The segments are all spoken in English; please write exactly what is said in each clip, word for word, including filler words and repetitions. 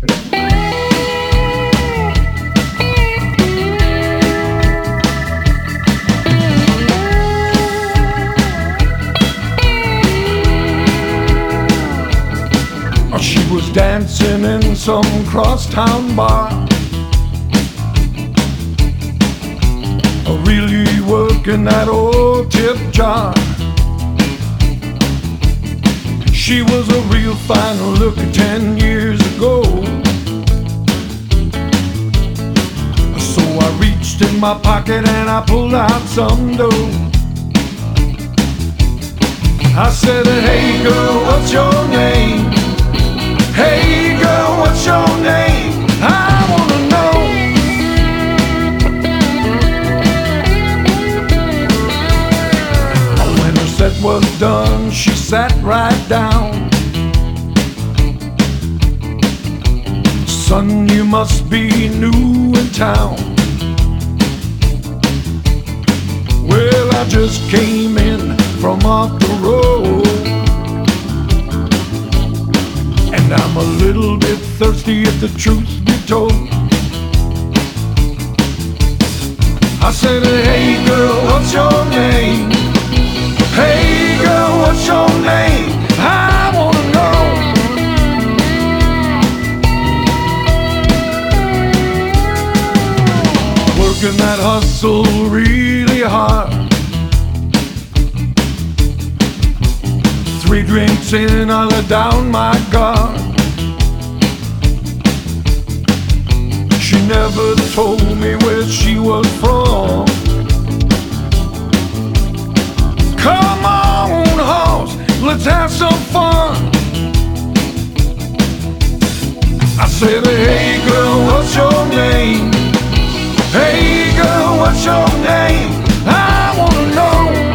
She was dancing in some crosstown bar, really working that old tip jar. She was a real fine looker ten years ago. So I reached in my pocket and I pulled out some dough. I said, hey girl, what's your name? Hey girl, what's your name? I wanna know. When her set was done, she sat right down. Son, you must be new in town. Well, I just came in from off the road, and I'm a little bit thirsty if the truth be told. I said, hey girl, what's your name? Hey girl, what's your name? I wanna know. Working that hustle really hard. Three drinks in, I let down my guard. She never told me where she was from. Come on, horse, let's have some fun. I said, hey girl, what's your name? Hey girl, what's your name? I wanna know.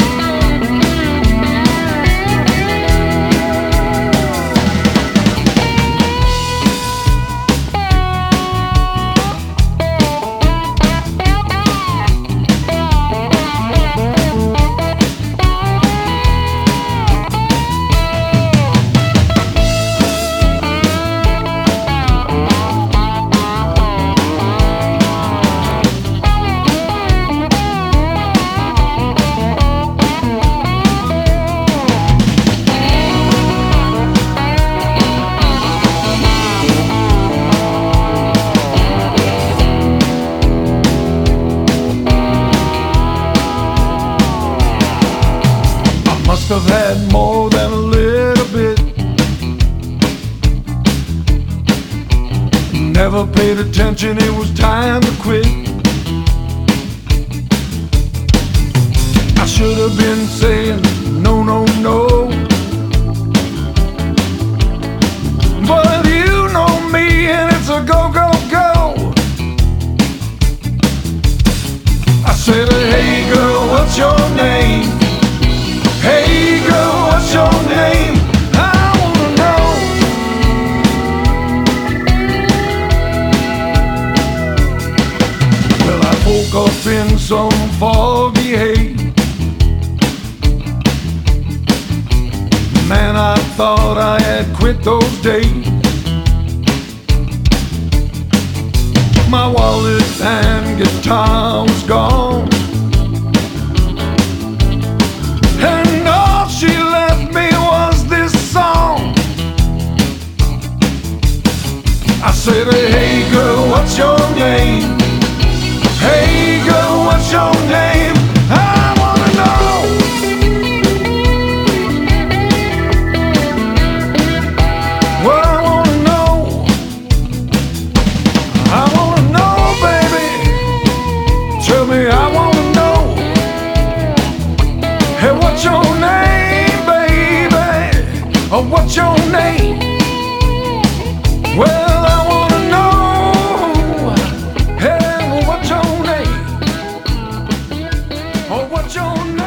I've had more than a little bit. Never paid attention, it was time to quit. I should have been saying no, no, no, but you know me and it's a go, go, go. I said, hey girl, what's your name? Hey girl, what's your name? I wanna know. Well, I woke up in some foggy haze. Man, I thought I had quit those days. My wallet and guitar was gone, and all she left me was this song. I said, hey girl, what's your name? Hey girl, what's your name? I wanna know. Well, I wanna know. I wanna know, baby. Tell me, I wanna know. Hey, what's your name, baby? Oh, what's your name? Well, I wanna know. Hey, what's your name? Oh, what's your name?